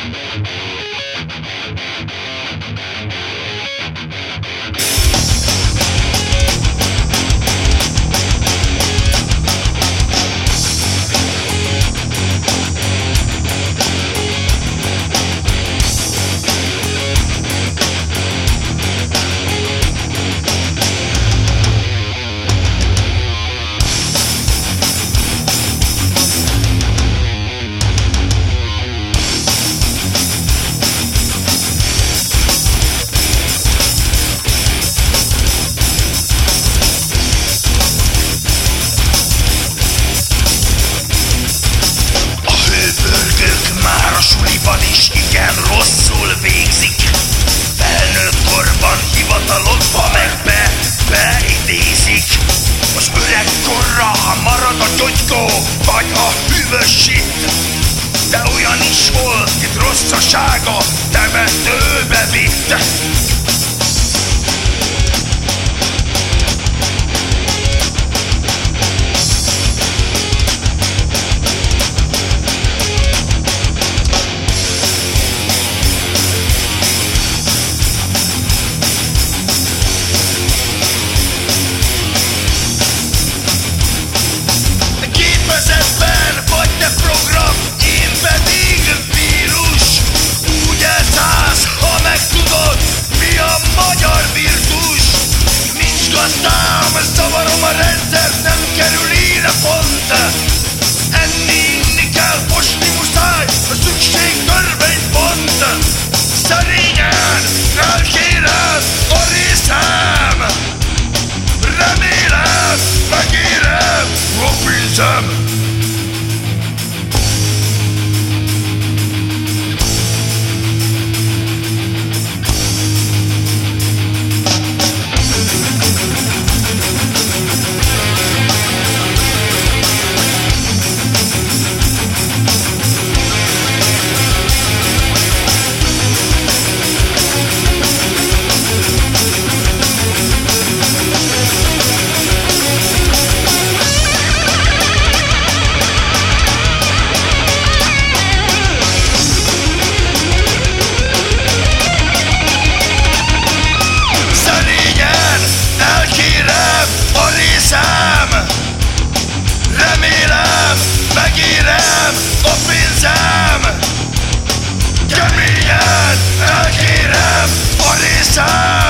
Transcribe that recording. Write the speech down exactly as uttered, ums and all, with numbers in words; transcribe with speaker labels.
Speaker 1: Rosszul végzik, felnőtt korban hivatalodba meg be, beidézik. Az öregkorra marad a gyogykó, vagy a hűvös itt. De olyan is volt itt rosszasága, temetőbe vitt. Vagy te program, én pedig vírus. Úgy elszállsz, ha megtudod, mi a magyar virtus. Nincs gazdám, zavarom a rendszert, nem kerül ide pont. Enni, inni kell, fosni muszáj, a szükség törvénypont. Szerényen elkérem a részem, remélem, megérem a pénzem. Remélem, megérem a pénzem. Keményen elkérem a részem.